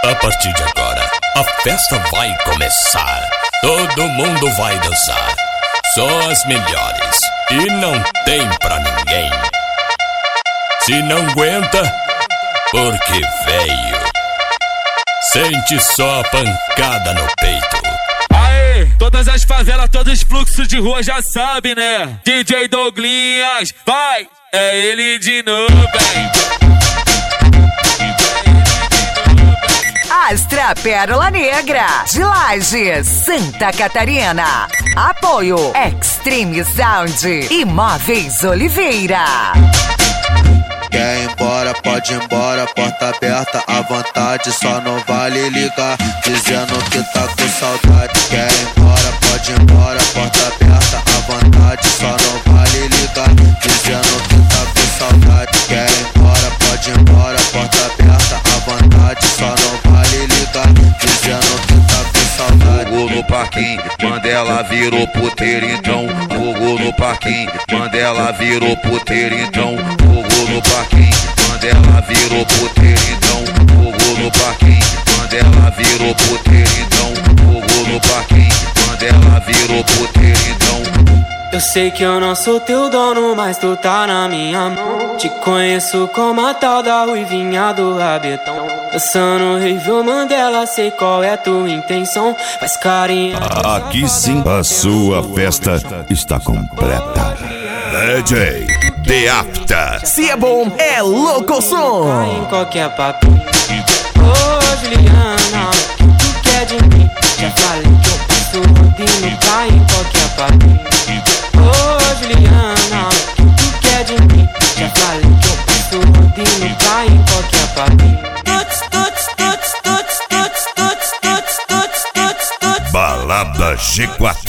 A partir de agora, a festa vai começar. Todo mundo vai dançar. Só as melhores. E não tem pra ninguém. Se não aguenta, porque veio. Sente só a pancada no peito. Aê, todas as favelas, todos os fluxos de rua já sabem, né? DJ Douglinhas, vai! É ele de novo, hein? Astra Pérola Negra, de Lages, Santa Catarina. Apoio Extreme Sound e Móveis Oliveira. Quer ir embora, pode ir embora, porta aberta à vontade, só não vale ligar, dizendo que tá com saudade. Quer ir embora, pode ir embora, porta aberta à vontade, só não vale ligar, dizendo que tá com saudade. Quer ir embora, pode ir embora, porta aberta à vontade, só não vale ligar, dizendo que tá com saudade. Jogou no parquinho, Mandela virou puteiro então. Jogou no parquinho, Mandela virou puteiro então. Jogou no parquinho, Mandela virou puteiro então. Jogou no parquinho, Mandela virou puteiro então. Jogou no parquinho, Mandela virou puteiro então. Eu sei que eu não sou teu dono, mas tu tá na minha mão. Te conheço como a tal da ruivinha do rabetão. Dançando Review Mandela, sei qual é tua intenção. Faz carinho. Aqui sim, a sua festa está completa. DJ Beapta. Se é bom, é louco som. Em qualquer papinho. Ô Juliana, o que tu quer de mim? Já falei que eu passo rodinho, cai em qualquer papinho. Ô Juliana, o que tu quer de mim? Já falei que eu passo rodinho, cai em qualquer papinho. Balada G4.